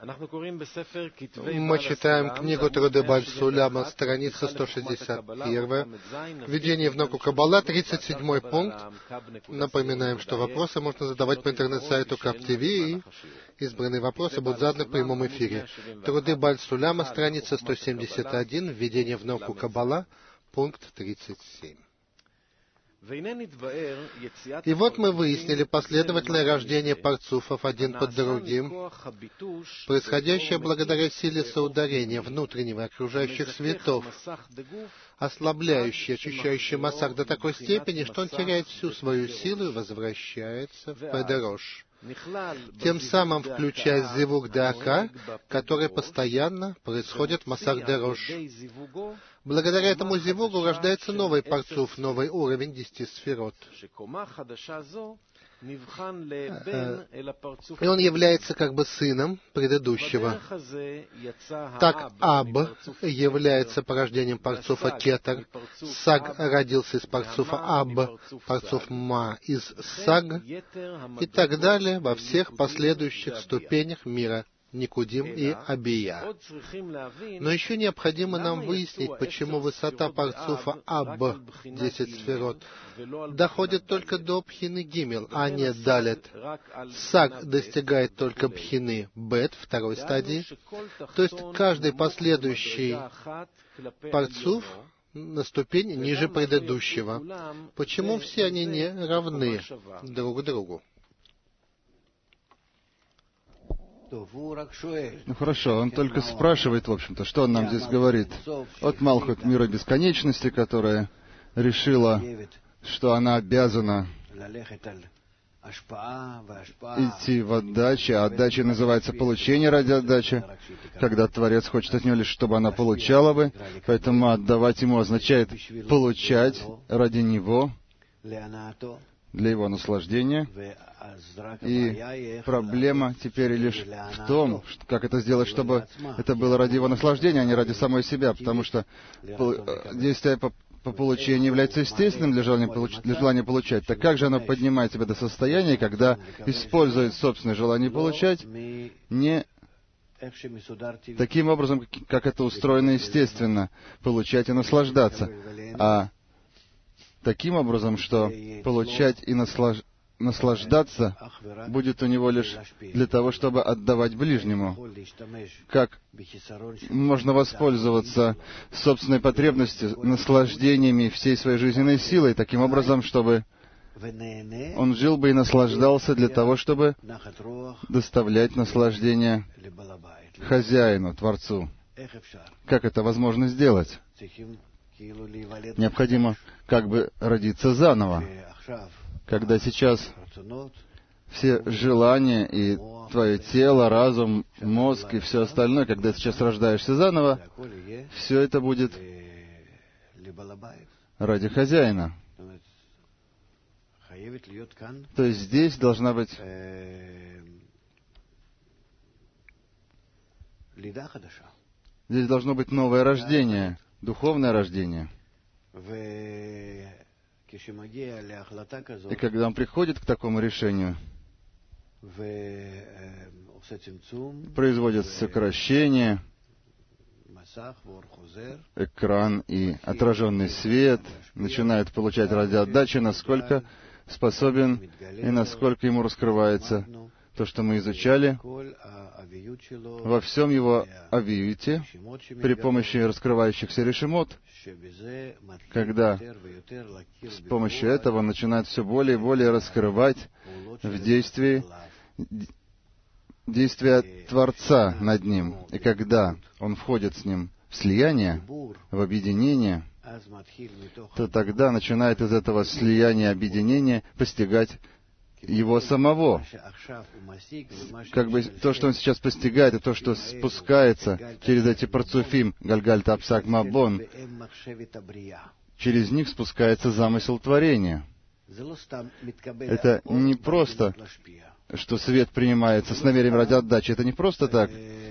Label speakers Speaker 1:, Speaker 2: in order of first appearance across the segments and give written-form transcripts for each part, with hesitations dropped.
Speaker 1: Мы читаем книгу Труды Бааль Суляма, страница 161, введение в науку Каббала, 37 пункт. Напоминаем, что вопросы можно задавать по интернет-сайту КАП-ТВ, и избранные вопросы будут заданы в прямом эфире. Труды Бааль Суляма, страница 171, введение в науку Каббала, пункт 37. И вот мы выяснили последовательное рождение парцуфов один под другим, происходящее благодаря силе соударения внутреннего и окружающих светов, ослабляющий, очищающий масах до такой степени, что он теряет всю свою силу и возвращается в Педерош, тем самым включая зивук Деака, который постоянно происходит в масах Дерош. Благодаря этому зивугу рождается новый парцуф, новый уровень 10 сферот. И он является как бы сыном предыдущего. Так Аб является порождением парцуфа Кетер, Саг родился из парцуфа Аб, парцуф Ма из Саг, и так далее во всех последующих ступенях мира Никудим и Абия. Но еще необходимо нам выяснить, почему высота парцуфа Аб, 10 сферот, доходит только до Бхины Гимел, а не Далет. Саг достигает только Бхины Бет, второй стадии. То есть каждый последующий парцуф на ступень ниже предыдущего. Почему все они не равны друг другу?
Speaker 2: Ну хорошо, он только спрашивает, в общем-то, что он нам здесь говорит. От Малхут мира бесконечности, которая решила, что она обязана идти в отдачу, а отдача называется получение ради отдачи, когда Творец хочет от нее лишь, чтобы она получала бы, поэтому отдавать ему означает получать ради него, для его наслаждения. И проблема теперь лишь в том, как это сделать, чтобы это было ради его наслаждения, а не ради самой себя, потому что действие по получению является естественным для желания получать. Так как же оно поднимает тебя до состояния, когда использует собственное желание получать не таким образом, как это устроено естественно, получать и наслаждаться, а таким образом, что получать и наслаждаться будет у него лишь для того, чтобы отдавать ближнему. Как можно воспользоваться собственной потребностью, наслаждениями всей своей жизненной силой, таким образом, чтобы он жил бы и наслаждался для того, чтобы доставлять наслаждение хозяину, Творцу. Как это возможно сделать? Необходимо как бы родиться заново, когда сейчас все желания и твое тело, разум, мозг и все остальное, когда сейчас рождаешься заново, все это будет ради хозяина. То есть здесь должна быть здесь должно быть новое рождение, духовное рождение. И когда он приходит к такому решению, производят сокращение, экран и отраженный свет начинает получать ради отдачи, насколько способен и насколько ему раскрывается то, что мы изучали, во всем его авиюте, при помощи раскрывающихся решимот, когда с помощью этого он начинает все более и более раскрывать в действия Творца над ним. И когда он входит с ним в слияние, в объединение, то тогда начинает из этого слияния, объединения постигать его самого. Как бы то, что он сейчас постигает, и то, что спускается через эти парцуфим, Гальгальта Апсак Мабон, через них спускается замысел творения. Это не просто, что свет принимается с намерением ради отдачи. Это не просто так,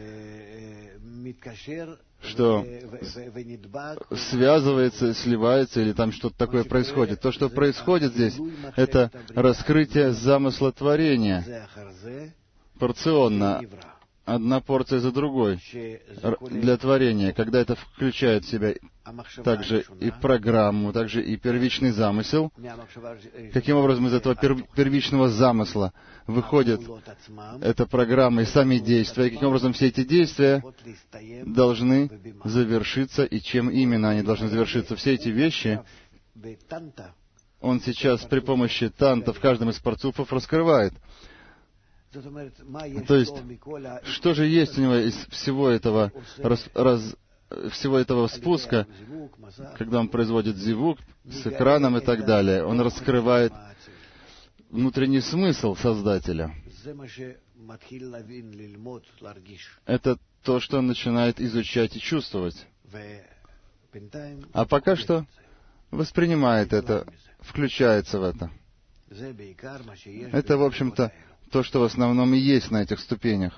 Speaker 2: что связывается, сливается, или там что-то такое происходит. То, что происходит здесь, это раскрытие замысла творения порционно, одна порция за другой для творения, когда это включает в себя также и программу, также и первичный замысел. Каким образом из этого первичного замысла выходит эта программа и сами действия, и каким образом все эти действия должны завершиться, и чем именно они должны завершиться. Все эти вещи он сейчас при помощи танта в каждом из парцуфов раскрывает. То есть, что же есть у него из всего этого всего этого спуска, когда он производит зивук с экраном и так далее, он раскрывает внутренний смысл Создателя. Это то, что он начинает изучать и чувствовать. А пока что воспринимает это, включается в это. Это, в общем-то, то, что в основном и есть на этих ступенях.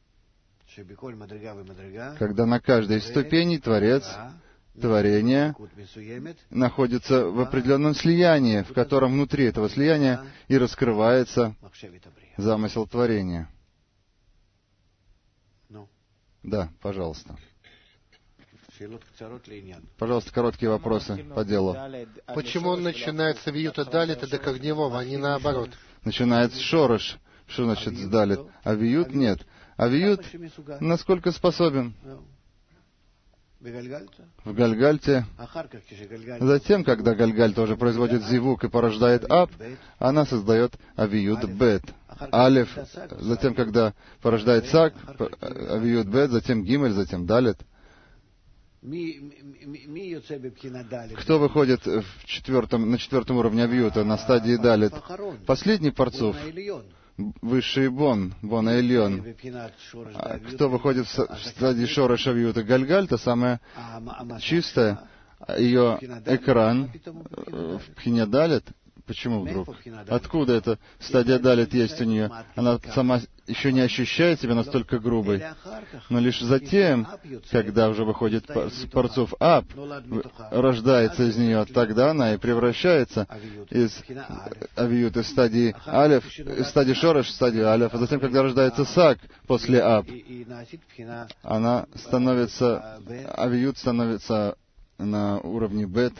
Speaker 2: Когда на каждой из ступеней Творец, творение находится в определенном слиянии, в котором внутри этого слияния и раскрывается замысел творения. Да, пожалуйста. Пожалуйста, короткие вопросы по делу.
Speaker 1: Почему он начинается в Юта Далит, это как Гневова, а не наоборот?
Speaker 2: Начинается с Шорош. Что значит с Далит? А Виют нет. А Виют насколько способен? В Гальгальте. Затем, когда Гальгаль тоже производит зивук и порождает Аб, она создает Авиют Бет. Алеф, затем, когда порождает Сак, Авиют Бет, затем Гимель, затем Далит. Кто выходит на четвертом уровне Авиюта, на стадии Далит? Последний парцуф, высший Бон Эльон. Кто выходит в стадии Шорош Авиюта? Гальгаль, та самая чистая, ее экран в Пхине Далит. Почему вдруг? Откуда эта стадия Далит есть у нее? Она сама еще не ощущает себя настолько грубой. Но лишь затем, когда уже выходит парцуф Аб, рождается из нее, тогда она и превращается из Авиют, из стадии Алеф, из стадии Шорош в стадию Алеф. А затем, когда рождается Сак после Аб, она становится, Авиют становится на уровне Бет.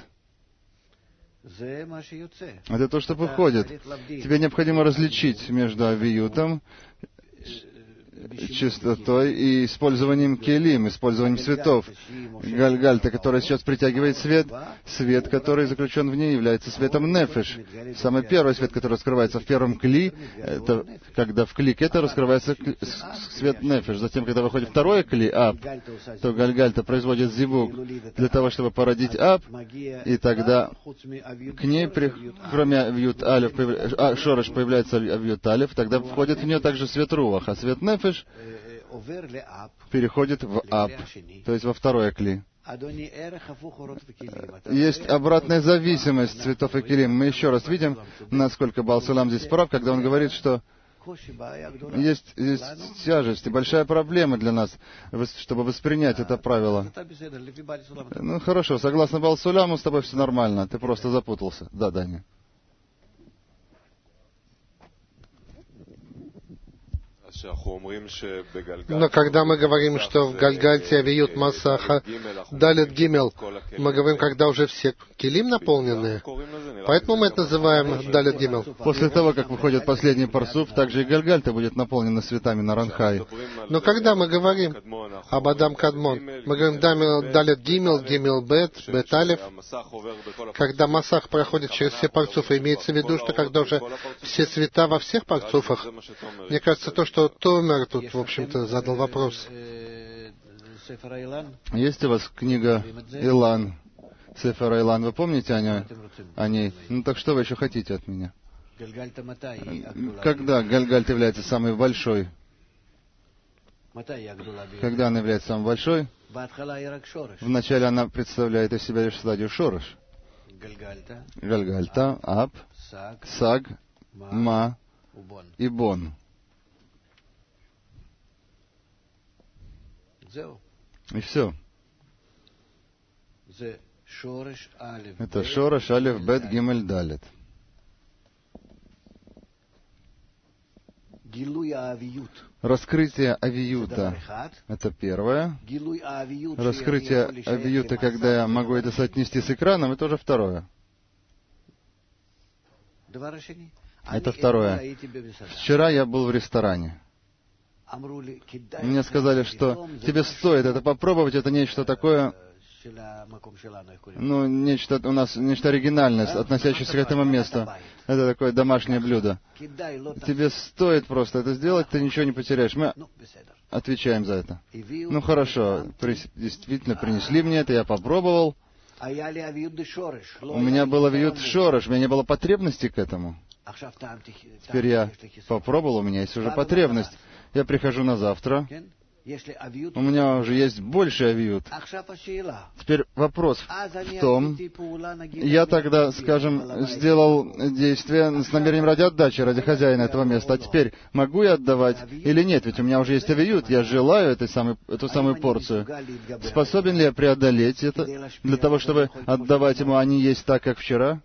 Speaker 2: Это то, что выходит. Тебе необходимо различить между авиютом, чистотой и использованием келим, использованием цветов. Гальгальта, которая сейчас притягивает свет, свет, который заключен в ней, является светом нефеш. Самый первый свет, который раскрывается в первом кли, это когда в кли кета раскрывается свет нефеш. Затем, когда выходит второе кли, аб, то Гальгальта производит зивук для того, чтобы породить аб, и тогда к ней, кроме авьют алев, шорош, появляется авьют алев, тогда входит в нее также свет руах, а свет нефеш переходит в Аб, то есть во второе кли. Есть обратная зависимость цветов и келим. Мы еще раз видим, насколько Баал Сулам здесь прав, когда он говорит, что есть тяжесть и большая проблема для нас, чтобы воспринять это правило. Ну хорошо, согласно Баал Суляму, с тобой все нормально, ты просто запутался. Да, Даня.
Speaker 1: Но когда мы говорим, что в Гальгальте Авиют Масаха Далит Гимел, мы говорим, когда уже все келим наполнены. Поэтому мы это называем Далит Гимел.
Speaker 2: После того, как выходит последний парсуф, также и Гальгальта будет наполнена цветами на Ранхай.
Speaker 1: Но когда мы говорим об Адам Кадмон, мы говорим Далит Гимел, Гимел Бет, Бет Алеф, когда Масах проходит через все парцуфы, имеется в виду, что когда уже все цвета во всех парцуфах. Мне кажется, то, что Томер тут, в общем-то, задал вопрос.
Speaker 2: Есть у вас книга Илан, Сефер Илан, вы помните о ней? Ну так что вы еще хотите от меня? Когда Гальгальт является самой большой? Когда она является самой большой? Вначале она представляет из себя лишь стадию Шорош. Гальгальта, Аб, Саг, Ма и Бон. И все. Это Шорош, Алеф, Бет, Гимель, Далет. Раскрытие авиюта — это первое. Раскрытие авиюта, когда я могу это соотнести с экраном, это уже второе. Это второе. Вчера я был в ресторане. Мне сказали, что тебе стоит это попробовать, это нечто такое, нечто у нас, нечто оригинальное, относящееся к этому месту. Это такое домашнее блюдо. Тебе стоит просто это сделать, ты ничего не потеряешь. Мы отвечаем за это. Хорошо, действительно принесли мне это, я попробовал. У меня был авиют шореш, у меня не было потребности к этому. Теперь я попробовал, у меня есть уже потребность. Я прихожу на завтра. У меня уже есть больше авиют. Теперь вопрос в том, я тогда, скажем, сделал действие с намерением ради отдачи, ради хозяина этого места. А теперь могу я отдавать или нет? Ведь у меня уже есть авиют, я желаю эту самую порцию. Способен ли я преодолеть это для того, чтобы отдавать ему, а не есть так, как вчера?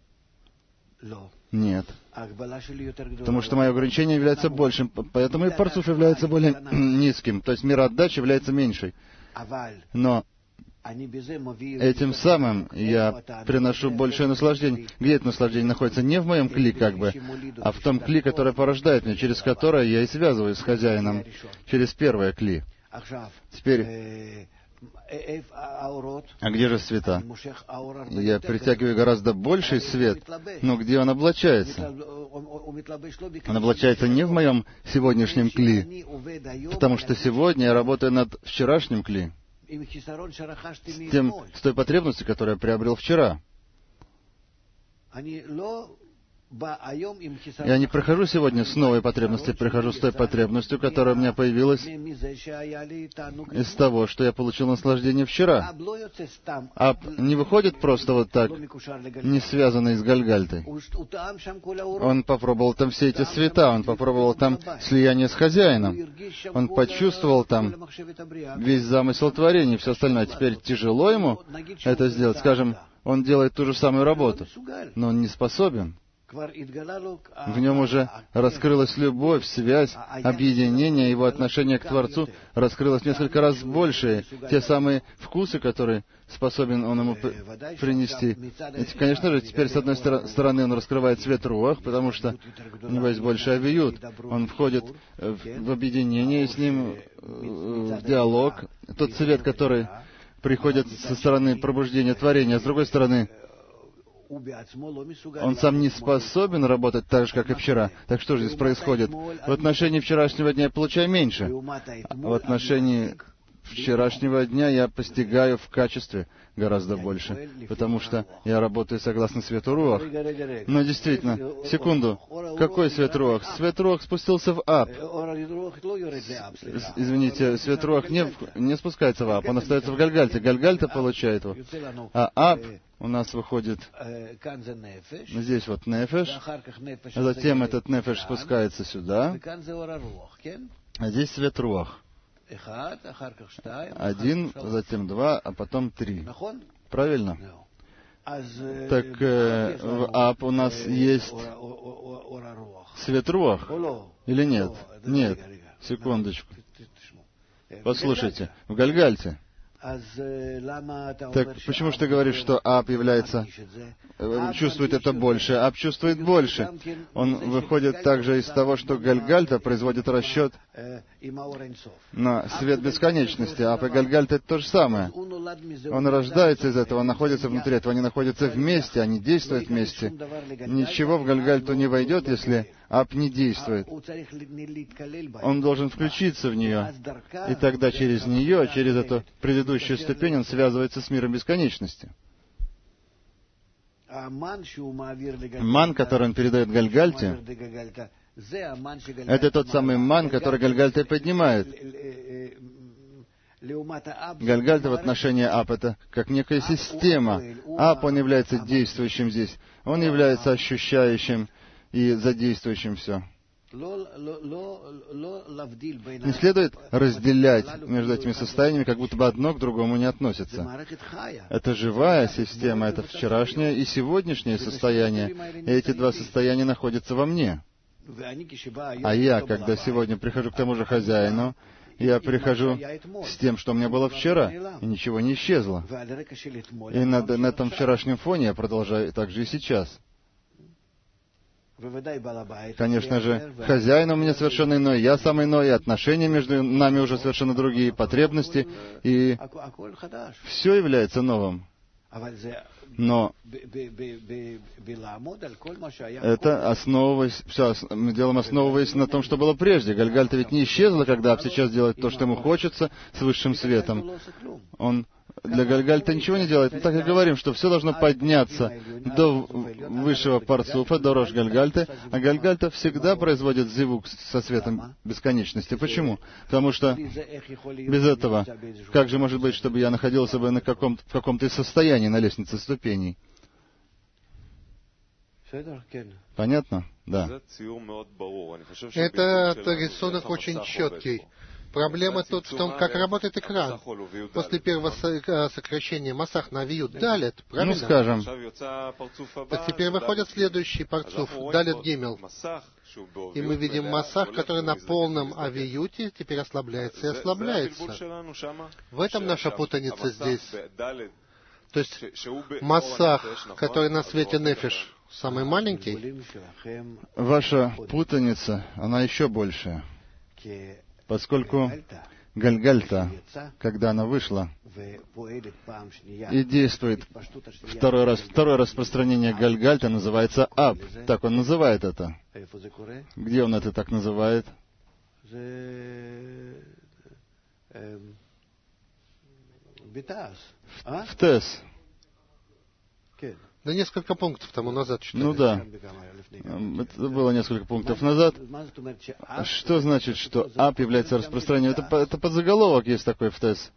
Speaker 2: Нет. Потому что мое ограничение является большим, поэтому и парцуф является более низким, то есть мера отдачи является меньшей. Но этим самым я приношу большее наслаждение. Где это наслаждение находится? Не в моем кли, а в том кли, которое порождает меня, через которое я и связываюсь с хозяином, через первое кли. Теперь, а где же света? Я притягиваю гораздо больший свет, но где он облачается? Он облачается не в моем сегодняшнем кли, потому что сегодня я работаю над вчерашним кли, с той потребностью, которую я приобрел вчера. Я не прихожу сегодня с новой потребностью, прихожу с той потребностью, которая у меня появилась из того, что я получил наслаждение вчера. Ап не выходит просто вот так, не связанный с Гальгальтой. Он попробовал там все эти света, он попробовал там слияние с хозяином. Он почувствовал там весь замысел творения и все остальное. Теперь тяжело ему это сделать. Скажем, он делает ту же самую работу, но он не способен. В нем уже раскрылась любовь, связь, объединение, его отношение к Творцу раскрылось несколько раз больше. Те самые вкусы, которые способен он ему принести. И, конечно же, теперь, с одной стороны, он раскрывает свет руах, потому что у него есть больше авиют. Он входит в объединение с ним, в диалог. Тот свет, который приходит со стороны пробуждения творения, с другой стороны, он сам не способен работать так же, как и вчера. Так что же здесь происходит? В отношении вчерашнего дня я получаю меньше. В отношении вчерашнего дня я постигаю в качестве гораздо больше, потому что я работаю согласно свету руах. Но действительно, секунду, какой свет руах? Свет руах спустился в ап. Извините, свет руах не спускается в ап, он остается в Гальгальте. Гальгальта получает его. А ап у нас выходит здесь вот нефеш, а затем этот нефеш спускается сюда, а здесь свет руах. 1, затем 2, а потом 3. Правильно? Так в ап у нас есть свет руах или нет? Нет. Секундочку. Послушайте, в Гальгальте. Так почему же ты говоришь, что ап является, чувствует это больше? Ап чувствует больше. Он выходит также из того, что Гальгальта производит расчет на свет бесконечности. Ап и Гальгальта — это то же самое. Он рождается из этого, он находится внутри этого, они находятся вместе, они действуют вместе. Ничего в Гальгальту не войдет, если ап не действует. Он должен включиться в нее, и тогда через нее, через эту предыдущую ступень, он связывается с миром бесконечности. Ман, который он передает Гальгальте, это тот самый ман, который Гальгальта поднимает. Гальгальта в отношении ап — это как некая система. Ап, он является действующим здесь. Он является ощущающим и задействующим все. Не следует разделять между этими состояниями, как будто бы одно к другому не относится. Это живая система, это вчерашнее и сегодняшнее состояние. И эти два состояния находятся во мне. А я, когда сегодня прихожу к тому же хозяину, я прихожу с тем, что у меня было вчера, и ничего не исчезло. И на этом вчерашнем фоне я продолжаю так же и сейчас. Конечно же, хозяин у меня совершенно иной, я сам иной, и отношения между нами уже совершенно другие, потребности, и все является новым. Но это основываясь на том, что было прежде. Гальгальта ведь не исчезла, когда Аб сейчас делает то, что ему хочется, с высшим светом. Он для Гальгальта ничего не делает. Мы так и говорим, что все должно подняться до высшего парцуфа, до Рош Гальгальты, а Гальгальта всегда производит зивук со светом бесконечности. Почему? Потому что без этого, как же может быть, чтобы я находился бы в каком-то состоянии на лестнице ступеней? Понятно? Да.
Speaker 1: Этот рисунок очень четкий. Проблема тут в том, как работает экран. После первого сокращения Масах на Виют Далет, правильно?
Speaker 2: Ну, скажем.
Speaker 1: Так теперь выходит следующий парцуф, Далет Гимел. И мы видим Масах, который на полном авиюте теперь ослабляется и ослабляется. В этом наша путаница здесь. То есть Масах, который на свете Нефиш, самый маленький.
Speaker 2: Ваша путаница, она еще большая. Поскольку Гальгальта, когда она вышла и действует второе распространение Гальгальта, называется Аб. Так он называет это. Где он это так называет? В Тес.
Speaker 1: Да несколько пунктов тому назад читали.
Speaker 2: Ну да. Это было несколько пунктов назад. Что значит, что Аб является распространением? Это подзаголовок есть такой в Тес.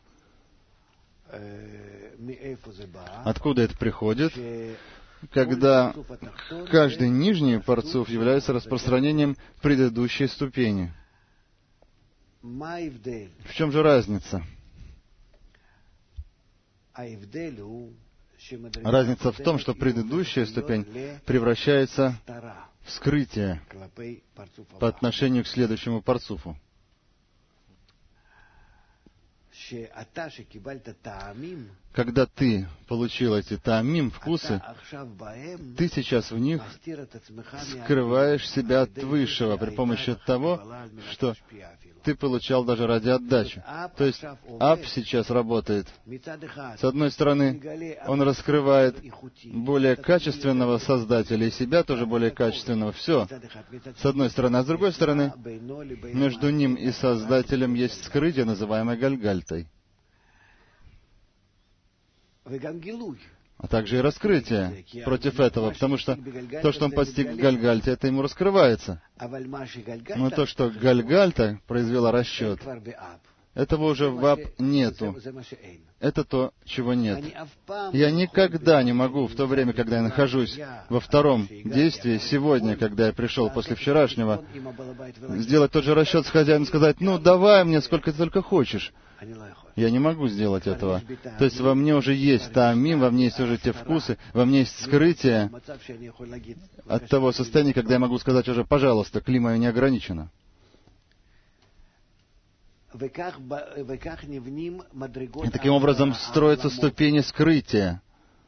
Speaker 2: Откуда это приходит? Когда каждый нижний парцуф является распространением предыдущей ступени. В чем же разница? Разница в том, что предыдущая ступень превращается в скрытие по отношению к следующему парцуфу. Когда ты получил эти таамим, вкусы, ты сейчас в них скрываешь себя от Высшего при помощи того, что ты получал даже ради отдачи. То есть Аб сейчас работает. С одной стороны, он раскрывает более качественного Создателя и себя тоже более качественного. Все. С одной стороны. А с другой стороны, между ним и Создателем есть скрытие, называемое Гальгальтой. А также и раскрытие против этого, потому что то, что он постиг в Гальгальте, это ему раскрывается. Но то, что Гальгальта произвела расчет, этого уже в Аб нету. Это то, чего нет. Я никогда не могу, в то время, когда я нахожусь во втором действии, сегодня, когда я пришел после вчерашнего, сделать тот же расчет с хозяином, сказать, ну, давай мне сколько ты только хочешь. Я не могу сделать этого. То есть во мне уже есть таамим, во мне есть уже те вкусы, во мне есть скрытие от того состояния, когда я могу сказать уже, пожалуйста, кли мое не ограничено. И таким образом строятся ступени скрытия.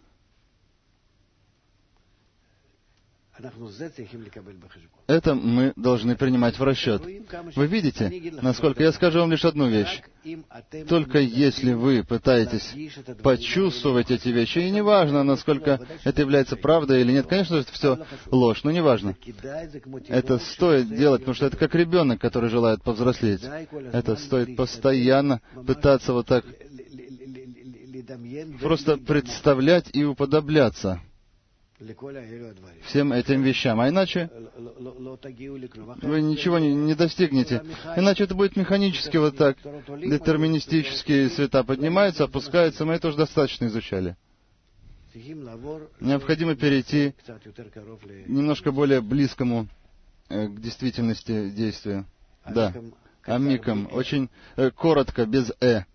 Speaker 2: Это мы должны принимать в расчет. Вы видите, насколько я скажу вам лишь одну вещь. Только если вы пытаетесь почувствовать эти вещи, и неважно, насколько это является правдой или нет, конечно, это все ложь, но неважно. Это стоит делать, потому что это как ребенок, который желает повзрослеть. Это стоит постоянно пытаться вот так просто представлять и уподобляться всем этим вещам. А иначе вы ничего не достигнете. Иначе это будет механически вот так. Детерминистические света поднимаются, опускаются. Мы это уже достаточно изучали. Необходимо перейти к немножко более близкому к действительности действию. Да. Амиком. Очень коротко, без «э».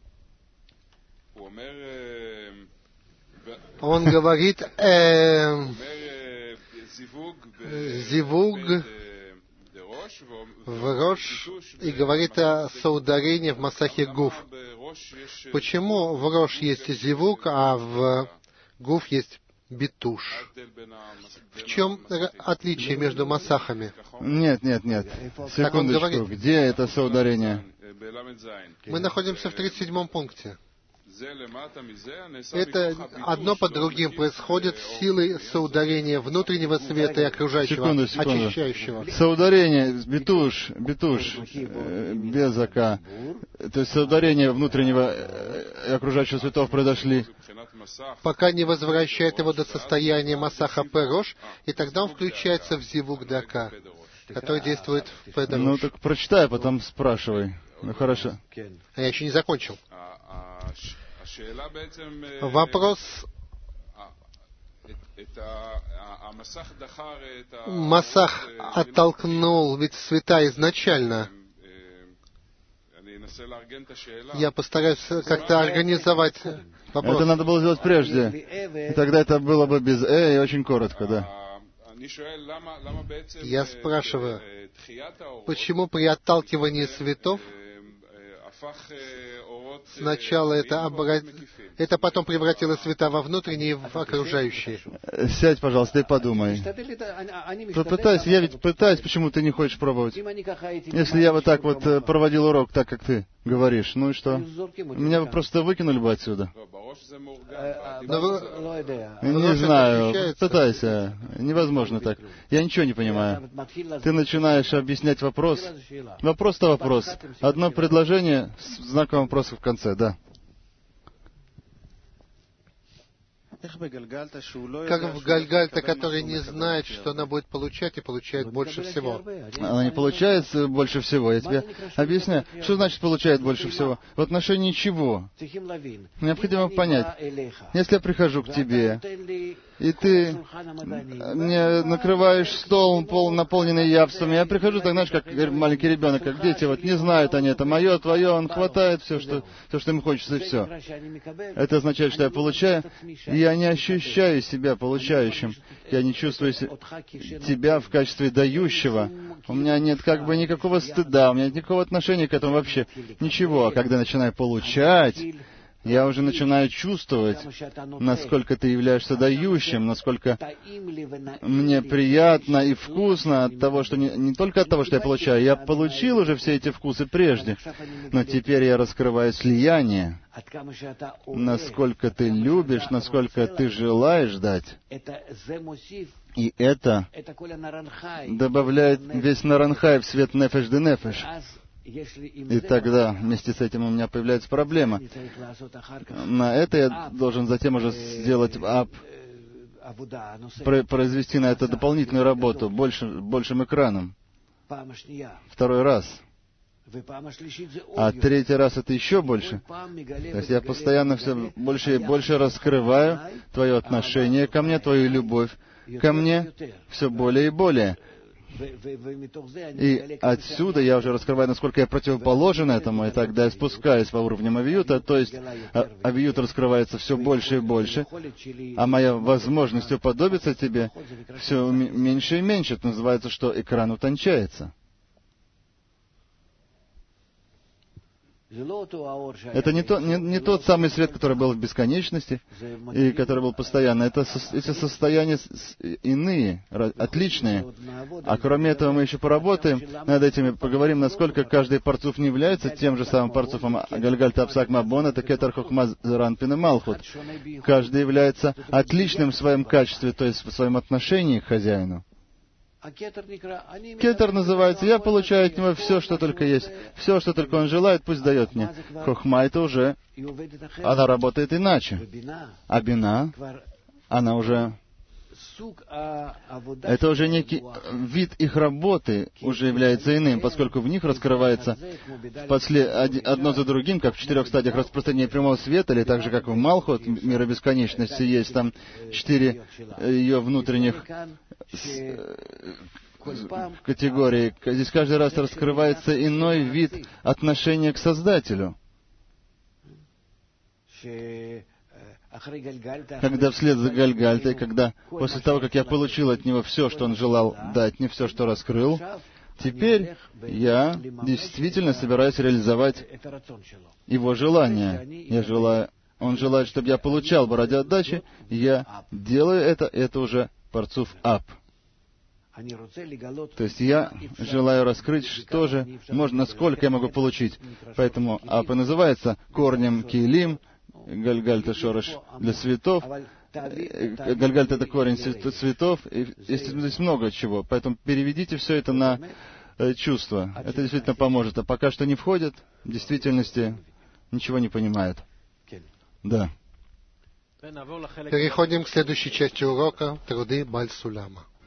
Speaker 1: Он говорит, зивуг в Рош и говорит о соударении в Масахе Гуф. Почему в Рош есть зивук, а в Гуф есть битуш? В чем отличие между масахами?
Speaker 2: Нет. Секундочку. Где это соударение?
Speaker 1: Мы находимся в 37-м пункте. Это одно по другим происходит силой соударения внутреннего света и окружающего, очищающего.
Speaker 2: Соударение, битуш, без ака. То есть соударение внутреннего и окружающего светов произошли.
Speaker 1: Пока не возвращает его до состояния масаха перош, и тогда он включается в зивук дака, который действует в педерош.
Speaker 2: Ну так прочитай, потом спрашивай. Ну хорошо.
Speaker 1: А я еще не закончил. Вопрос. Масах оттолкнул ведь света изначально. Я постараюсь как-то организовать вопрос.
Speaker 2: Это надо было сделать прежде. И тогда это было бы без и очень коротко, да.
Speaker 1: Я спрашиваю, почему при отталкивании светов сначала это потом превратило света во внутренние и в окружающие?
Speaker 2: Сядь, пожалуйста, и подумай. Попытайся, я ведь пытаюсь, почему ты не хочешь пробовать? Если я вот так вот проводил урок, так как ты говоришь, ну и что? Меня бы просто выкинули бы отсюда. Не знаю, пытайся. Невозможно так. Я ничего не понимаю. Ты начинаешь объяснять вопрос. Вопрос-то вопрос. Одно предложение с знаком вопроса в конце, да.
Speaker 1: Как в Гальгальта, который не знает, что она будет получать, и получает больше всего.
Speaker 2: Она не получает больше всего. Я тебе объясняю, что значит получает больше всего. В отношении чего? Необходимо понять. Если я прихожу к тебе, и ты мне накрываешь стол, наполненный явствами, я прихожу, так знаешь, как маленький ребенок, как дети, вот не знают они, это мое, твое, он хватает все, что ему хочется, и все. Это означает, что я получаю, и я не ощущаю себя получающим, я не чувствую тебя в качестве дающего. У меня нет как бы никакого стыда, у меня нет никакого отношения к этому вообще, ничего. А когда начинаю получать, я уже начинаю чувствовать, насколько ты являешься дающим, насколько мне приятно и вкусно от того, что не только от того, что я получаю. Я получил уже все эти вкусы прежде, но теперь я раскрываю слияние. Насколько ты любишь, насколько ты желаешь дать. И это добавляет весь наранхай в свет нефеш де нефеш. И тогда вместе с этим у меня появляется проблема. На это я должен затем уже сделать произвести на это дополнительную работу, большим экраном. Второй раз. А третий раз это еще больше. То есть я постоянно все больше и больше раскрываю твое отношение ко мне, твою любовь ко мне, все более и более. И отсюда я уже раскрываю, насколько я противоположен этому, и тогда я спускаюсь по уровням авиюта, то есть авиют раскрывается все больше и больше, а моя возможность уподобиться тебе все меньше и меньше. Это называется, что экран утончается. Это не тот самый свет, который был в бесконечности и который был постоянно. Эти состояния иные, отличные. А кроме этого мы еще поработаем над этим и поговорим, насколько каждый парцуф не является тем же самым парцуфом Гальгальта Апсак Мабон, это Кетер Хохма Ранпин и Малхут. Каждый является отличным в своем качестве, то есть в своем отношении к хозяину. Кетер называется, я получаю от него все, что только есть. Все, что только он желает, пусть дает мне. Хохма это уже, она работает иначе. А бина, она уже, это уже некий вид их работы уже является иным, поскольку в них раскрывается одно за другим, как в 4 стадиях распространения прямого света, или так же, как в Малхут, мира бесконечности, есть там 4 ее внутренних категории. Здесь каждый раз раскрывается иной вид отношения к Создателю. Когда вслед за Гальгальтой, когда после того, как я получил от него все, что он желал дать мне, все, что раскрыл, Теперь я действительно собираюсь реализовать его желание. Он желает, чтобы я получал бы ради отдачи, и я делаю это уже парцуф ап. То есть я желаю раскрыть, что же можно, насколько я могу получить. Поэтому ап и называется корнем килим, гальгальта шореш для цветов. Гальгальт — это корень цветов, и здесь много чего. Поэтому переведите все это на чувства. Это действительно поможет. А пока что не входит, в действительности ничего не понимает. Да.
Speaker 1: Переходим к следующей части урока «Труды Баль Сулама».